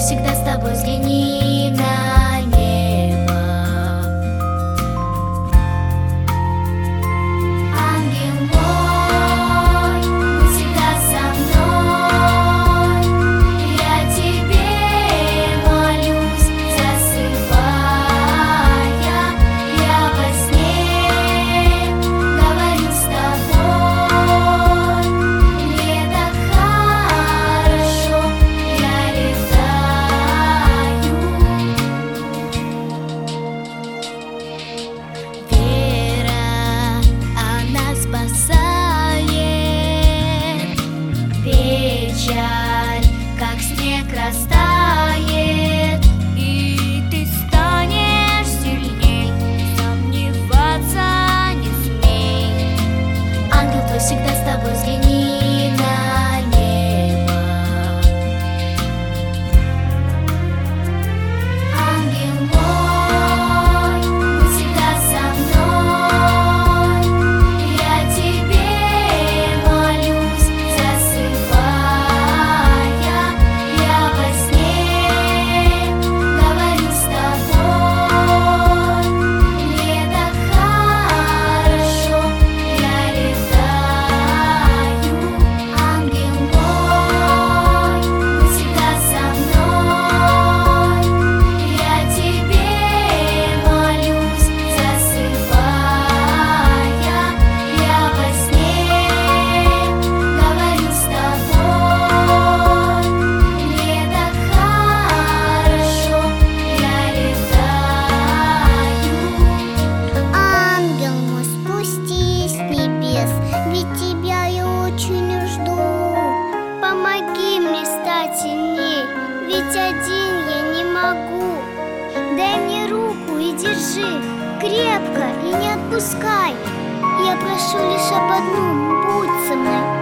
всегда с тобой, взгляни на небо. Ангел мой, будь всегда со мной. Я тебе молюсь, засыпая. Я во сне говорю с тобой. Мне так хорошо, я летаю. Вера, она спасает. Печаль, как снег, растает, и ты станешь сильней. Сомневаться не смей. Ангел твой всегда с тобой, взгляни на небо. Ангел мой, будь всегда со мной. Я тебе молюсь, засыпая. Я во сне говорю с тобой. Мне так хорошо, я летаю. Ангел мой, будь всегда со мной. Я тебе молюсь, засыпая. Я во сне говорю с тобой. Мне так хорошо, я летаю. Ангел мой, спустись с небес, ведь тебя я очень жду. Помоги мне стать сильней, ведь один я не могу. Дай мне руку и держи крепко и не отпускай. Я прошу лишь об одном, будь со мной.